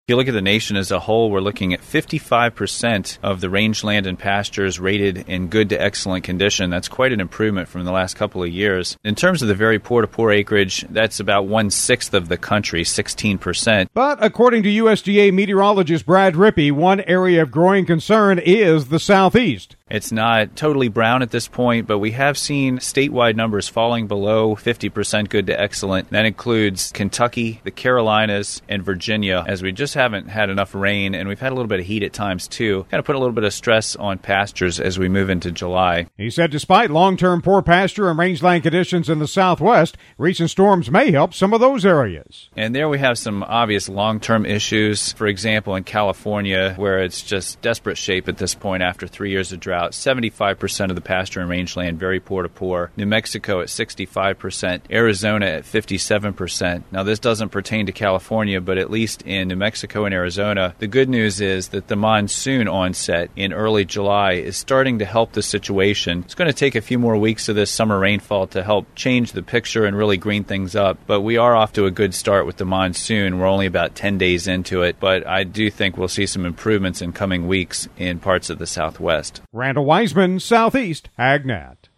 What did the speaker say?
If you look at the nation as a whole, we're looking at 55% of the rangeland and pastures rated in good to excellent condition. That's quite an improvement from the last couple of years. In terms of the very poor-to-poor acreage, that's about 1/6 of the country, 16%. But according to USDA meteorologist Brad Rippey, one area of growing concern is the Southeast. It's not totally brown at this point, but we have seen statewide numbers falling below 50% good to excellent. That includes Kentucky, the Carolinas, and Virginia, as we just haven't had enough rain, and we've had a little bit of heat at times too. Kind of put a little bit of stress on pastures as we move into July. He said despite long-term poor pasture and rangeland conditions in the Southwest, recent storms may help some of those areas. And there we have some obvious long-term issues. For example, in California, where it's just desperate shape at this point after 3 years of drought. 75% of the pasture and rangeland very poor to poor. New Mexico at 65%. Arizona at 57%. Now, this doesn't pertain to California, but at least in New Mexico and Arizona, the good news is that the monsoon onset in early July is starting to help the situation. It's going to take a few more weeks of this summer rainfall to help change the picture and really green things up, but we are off to a good start with the monsoon. We're only about 10 days into it, but I do think we'll see some improvements in coming weeks in parts of the Southwest. Randall Wiseman, Southeast AgNet.